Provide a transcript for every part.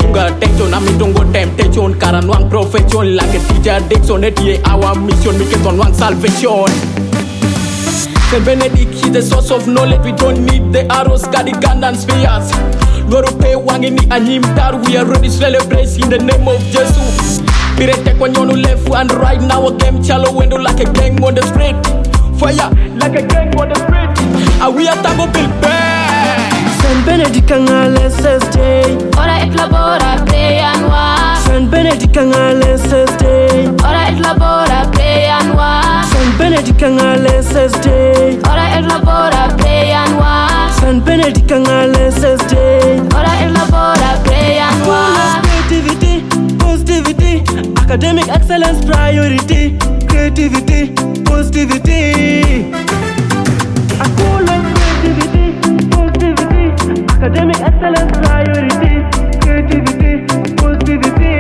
tunga attention, I'm itongo temptation, karan wang profession, like a teacher Dixon, our mission, make it on one salvation. Saint Benedict, he's the source of knowledge. We don't need the arrows, got the gun and spears. Gorope wangini anyim tar. We are ready to celebrate in the name of Jesus. Pirete kwanyonu left and right now a game chalo window like a gang on the street. Fire like a gang on the street. And we are Tango Bill Bear. Saint Benedict kangale seste. Ora et labora pray and wa. Saint Benedict kangale seste. Ora et labora pray and wa. Saint Benedict kangale seste. Ora et labora pray and wa. Saint Benedict kangale seste. Ora et labora pray and wa. Creativity, positivity, academic excellence priority. Creativity, positivity. I call on creativity, positivity, academic excellence priority. Creativity, positivity.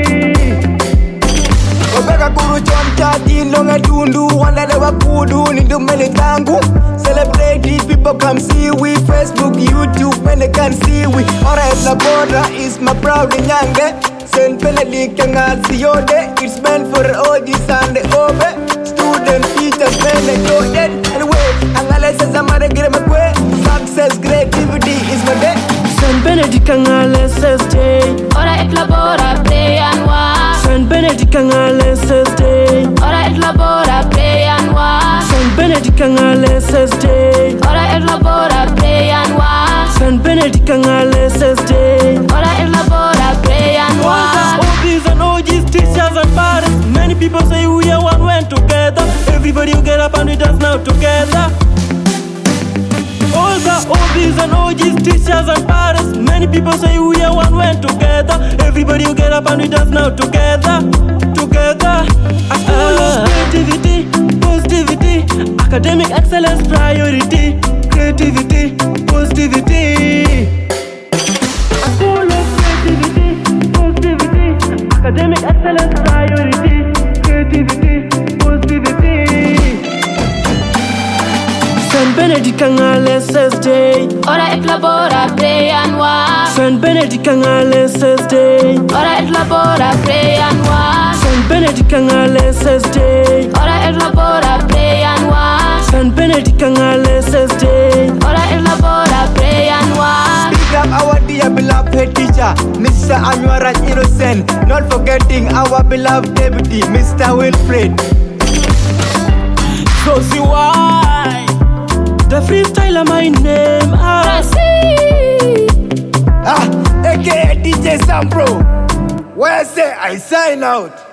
Obeka kuru chomchati longa tundu wanalewa kudu nindumele tangu. Celebrate it, people come see we. Facebook, YouTube, when they can see we. Alright, La Borda is my proud nyange. Saint Benedict Siode. It's meant for all this and the over. Student, teachers, men and children. Anyway, angale says I'm gonna get my way. Success, creativity is my day. Saint Benedict kangale seste. Ora et labora pray and wa. Saint Benedict kangale seste. Ora et labora pray and wa. Saint Benedict kangale seste. Ora et labora pray and wa. Saint Benedict kangale seste. Ora et labora pray and wa. OBs and OGs, teachers and parents. Many people say we are one when together. Everybody will get up and we dance now together. All the OBs and OGs, teachers and parents. Many people say we are one when together. Everybody will get up and we dance now together. Together. Creativity, positivity, academic excellence priority. Creativity, positivity. Creativity, positivity, academic excellence priority. Creativity, positivity. Saint Benedict kangale seste. Ora et labora pray and wa. Saint Benedict kangale seste. Ora et labora pray and wa. Saint Benedict kangale seste. Ora et labora pray and wa. Saint Benedict kangale seste. Ora et labora pray and wa. Big up our dear beloved head teacher, Mr. Anwar Innocent. Not forgetting our beloved deputy, Mr. Wilfred. So see why The freestyler my name aka DJ Sampro. Where I say I sign out.